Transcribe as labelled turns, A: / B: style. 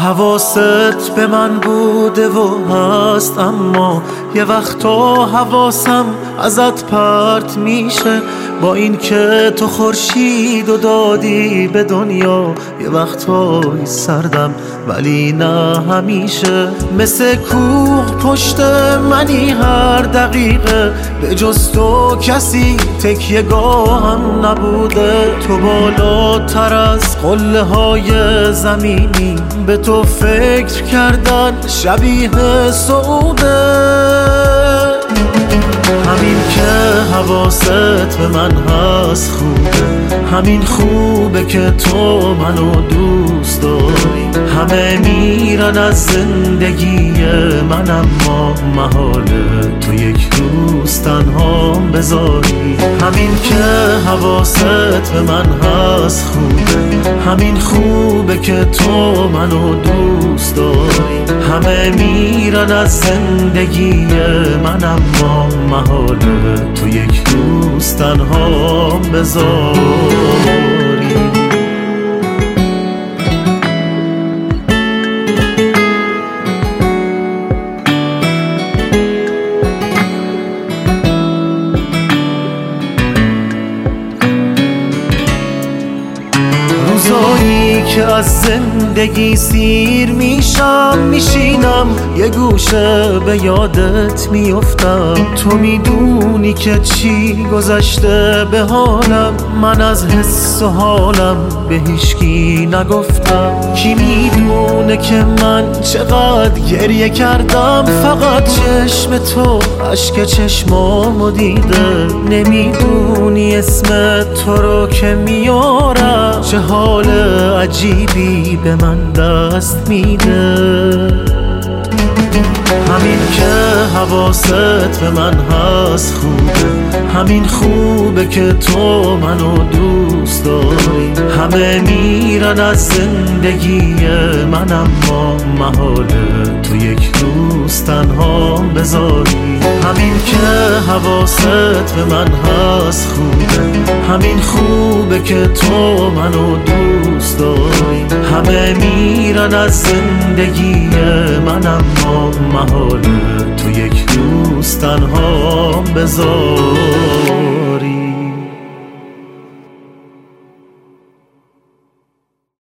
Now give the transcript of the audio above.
A: حواست به من بوده و هست، اما یه وقتا حواسم ازت پرت میشه. با این که تو خورشید و دادی به دنیا، یه وقتایی سردم ولی نه همیشه. مثل کوه پشت منی هر دقیقه، به جز تو کسی تکیه گاهم نبوده. تو بالاتر از قله های زمینی، به تو فکر کردن شبیه سعوده. همین که حواست به من هست خوبه، همین خوبه که تو منو دوست داری. همه میرن از زندگی من، اما محاله تو یک روز تنهام بذاری. همین که حواست به من هست خوبه، همین خوبه که تو منو دوست داری. همه میرن از زندگی من، اما محاله تو یک روز تنهام بذاری. روزایی که از زندگی سیر میشم، میشینم یه گوشه به یادت میافتم. تو میدونی که چی گذشته به حالم، من از حس و حالم به هیچکی نگفتم. کی میدونه که من چقدر گریه کردم، فقط چشم تو اشک چشمامو دیده. نمیدونی اسم تو رو که میارم، چه حال عجیبی به من دست میده. همین که حواست به من هست خوبه، همین خوبه که تو منو دوست داری. همه میرن از زندگی من، اما محاله تو یک روز تنهام بذاری. همین که حواست به من هست خوبه، همین خوبه که تو منو دوست داری. همه میرن از زندگی من، اما محاله تو یک روز تنهام بذاری.